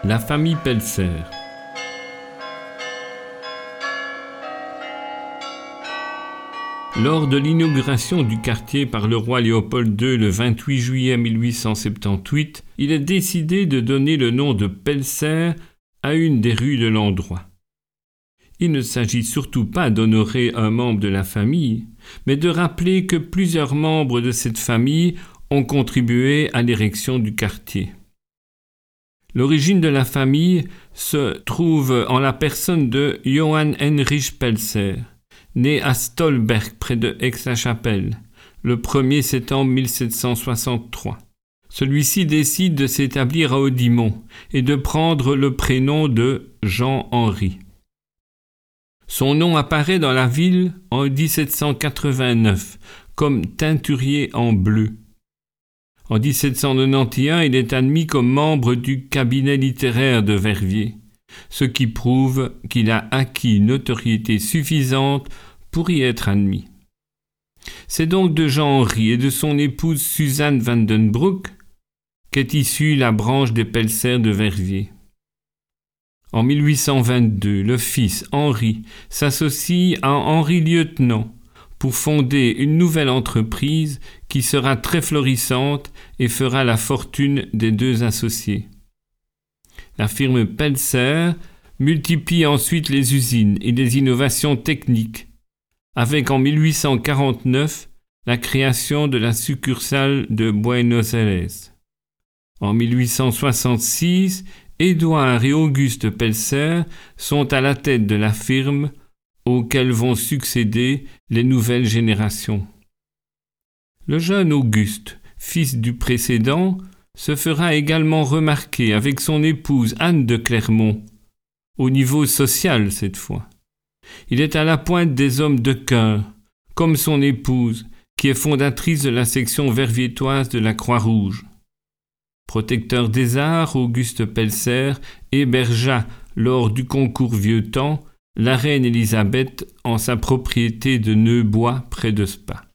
La famille Pelser. Lors de l'inauguration du quartier par le roi Léopold II le 28 juillet 1878, il est décidé de donner le nom de Pelser à une des rues de l'endroit. Il ne s'agit surtout pas d'honorer un membre de la famille, mais de rappeler que plusieurs membres de cette famille ont contribué à l'érection du quartier. L'origine de la famille se trouve en la personne de Johann Heinrich Pelser, né à Stolberg près de Aix-la-Chapelle, le 1er septembre 1763. Celui-ci décide de s'établir à Haudimont et de prendre le prénom de Jean-Henri. Son nom apparaît dans la ville en 1789 comme teinturier en bleu. En 1791, il est admis comme membre du cabinet littéraire de Verviers, ce qui prouve qu'il a acquis une notoriété suffisante pour y être admis. C'est donc de Jean-Henri et de son épouse Suzanne van den Broek qu'est issue la branche des Pelser de Verviers. En 1822, le fils Henri s'associe à Henri Lieutenant pour fonder une nouvelle entreprise qui sera très florissante et fera la fortune des deux associés. La firme Pelser multiplie ensuite les usines et les innovations techniques, avec en 1849 la création de la succursale de Buenos Aires. En 1866, Édouard et Auguste Pelser sont à la tête de la firme, auxquelles vont succéder les nouvelles générations. Le jeune Auguste, fils du précédent, se fera également remarquer avec son épouse Anne de Clermont, au niveau social cette fois. Il est à la pointe des hommes de cœur, comme son épouse, qui est fondatrice de la section verviétoise de la Croix-Rouge. Protecteur des arts, Auguste Pelser hébergea, lors du concours Vieux Temps, la reine Élisabeth en sa propriété de Neubois près de Spa.